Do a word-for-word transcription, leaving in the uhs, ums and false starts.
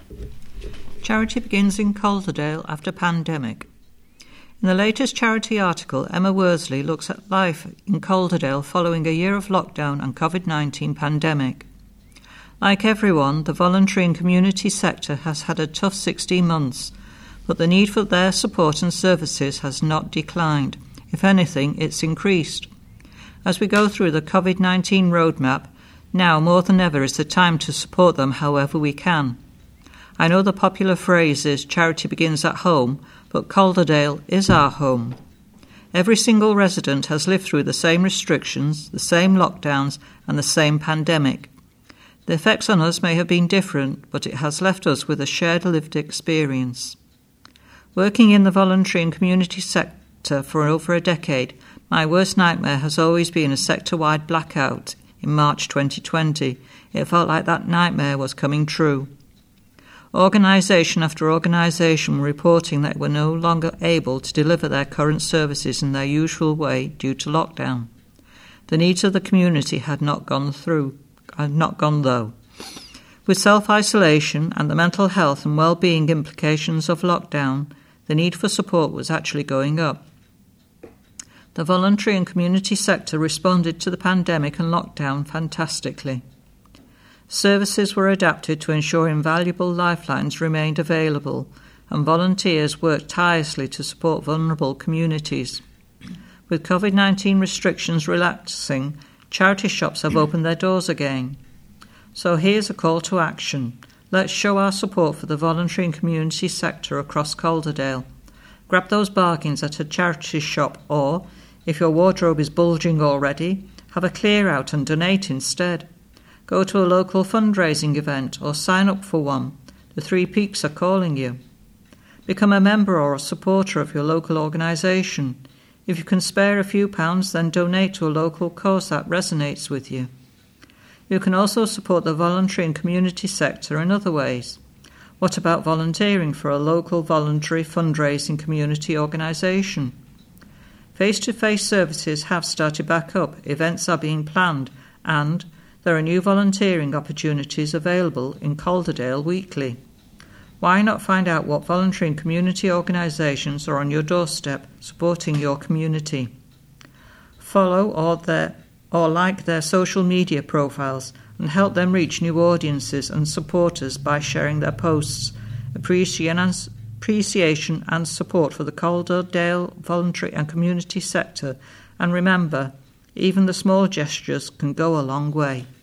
Charity begins in Calderdale after pandemic. In the latest charity article, Emma Worsley looks at life in Calderdale following a year of lockdown and covid nineteen pandemic. Like everyone, the voluntary and community sector has had a tough sixteen months, but the need for their support and services has not declined. If anything, it's increased. As we go through the covid nineteen roadmap, now more than ever is the time to support them however we can. I know the popular phrase is charity begins at home, but Calderdale is our home. Every single resident has lived through the same restrictions, the same lockdowns, and the same pandemic. The effects on us may have been different, but it has left us with a shared lived experience. Working in the voluntary and community sector for over a decade, my worst nightmare has always been a sector-wide blackout in March twenty twenty. It felt like that nightmare was coming true. Organisation after organisation were reporting that they were no longer able to deliver their current services in their usual way due to lockdown. The needs of the community had not gone through, had not gone though. With self-isolation and the mental health and well-being implications of lockdown, the need for support was actually going up. The voluntary and community sector responded to the pandemic and lockdown fantastically. Services were adapted to ensure invaluable lifelines remained available, and volunteers worked tirelessly to support vulnerable communities. With covid nineteen restrictions relaxing, charity shops have opened their doors again. So here's a call to action. Let's show our support for the voluntary and community sector across Calderdale. Grab those bargains at a charity shop or, if your wardrobe is bulging already, have a clear out and donate instead. Go to a local fundraising event or sign up for one. The Three Peaks are calling you. Become a member or a supporter of your local organisation. If you can spare a few pounds, then donate to a local cause that resonates with you. You can also support the voluntary and community sector in other ways. What about volunteering for a local voluntary fundraising community organisation? Face-to-face services have started back up, events are being planned, and there are new volunteering opportunities available in Calderdale weekly. Why not find out what voluntary and community organisations are on your doorstep supporting your community? Follow or, their, or like their social media profiles and help them reach new audiences and supporters by sharing their posts. Appreciation and support for the Calderdale voluntary and community sector, and remember, even the small gestures can go a long way.